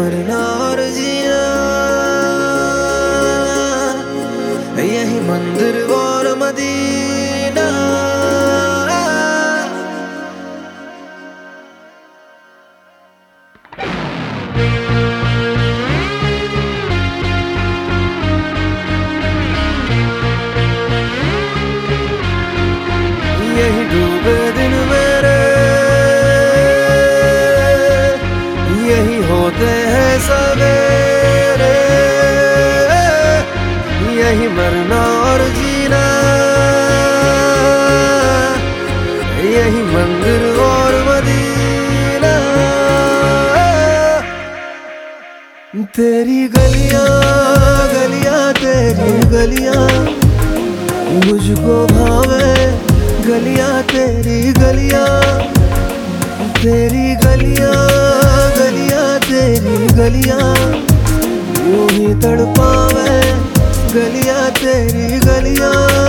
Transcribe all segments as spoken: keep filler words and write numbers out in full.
मरना और जीना, यही मंदिर और मदीना। यही डूबे दिन मेरे, यही होते हैं सवेरे, यही मरना और जीना, यही मंदिर और मदीना। तेरी गलियां गलियां तेरी गलियां मुझको भावे, गलियां तेरी गलियां, तेरी गलियां गलियां तेरी गलियां यूं ही तड़पावे, गलियां तेरी गलियां।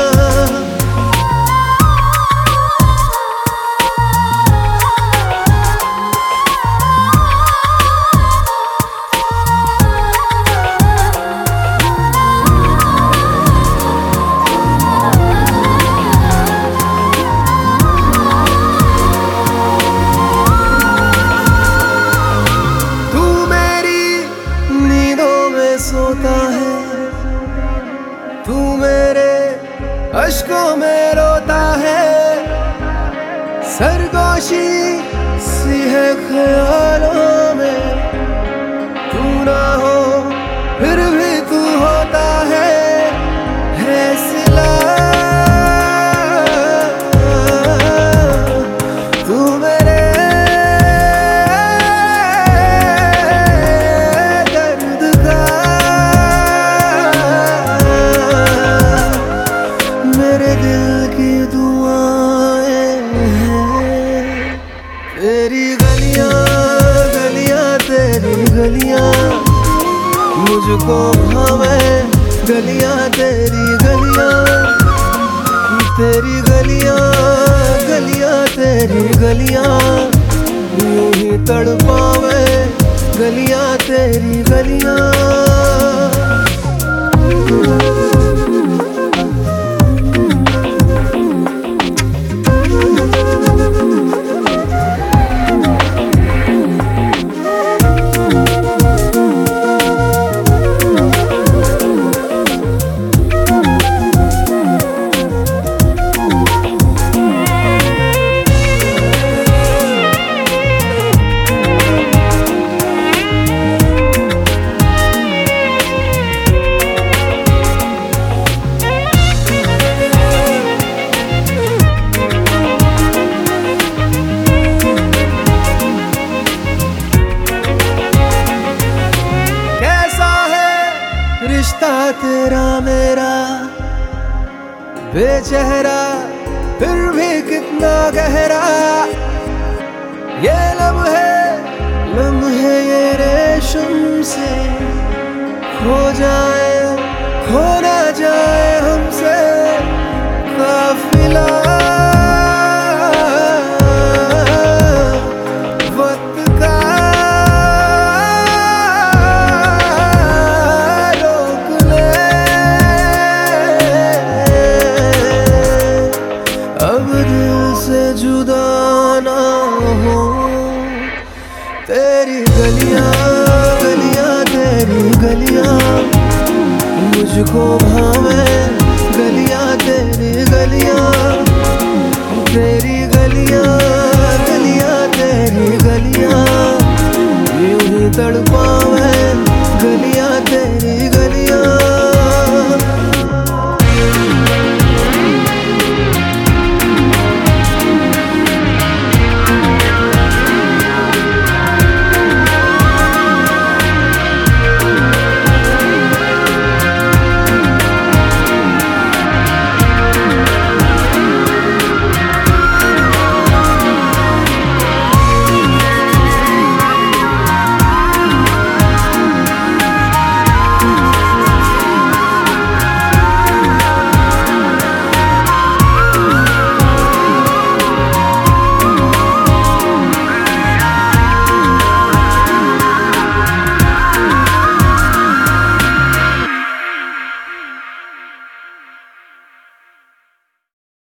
सोता है तू मेरे अश्कों में रोता है, सरगोशी सी है ख्यालों में, तू ना हो फिर भी तू होता है, है सिला तू मेरे तेरी गलियां गलियां तेरी गलियां मुझको भावे, गलियां तेरी गलियां, तेरी गलियां गलियां तेरी गलियां यूं ही तड़पावे, गलियां तेरी गलियां। रिश्ता तेरा मेरा बेचेहरा फिर भी कितना गहरा, ये लम्हे लम्हे ये रेशम से खो जाए खो ना जाए हमसे काफिला। जुदा ना हो तेरी गलियां गलियां तेरी गलियां मुझको भावे, गलियां तेरी गलियां, तेरी गलियां गलियां तेरी गलियां यूं ही तड़पा